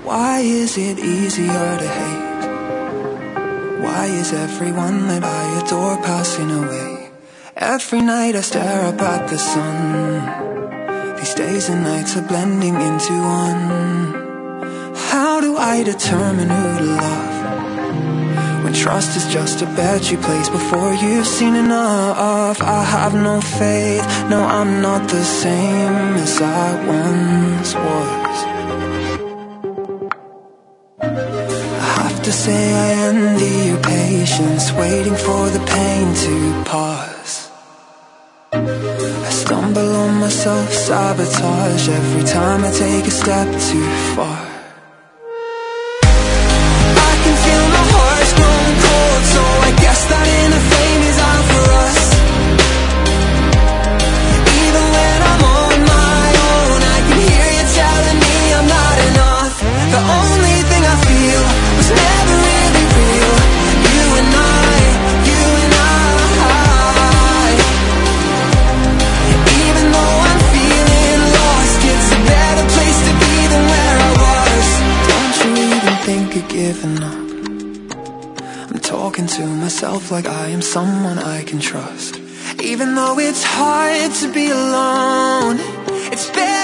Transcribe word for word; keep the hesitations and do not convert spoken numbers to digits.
Why is it easier to hate? Why is everyone that I adore passing away? Every night I stare up at the sun. These days and nights are blending into one. How do I determine who to love, when trust is just a bet you place before you've seen enough? I have no faith, no, I'm not the same as I once was. I have to say I envy your patience, waiting for the pain to pause. I stumble on myself, sabotage every time I take a step too far. Giving up. I'm talking to myself like I am someone I can trust. Even though it's hard to be alone, it's better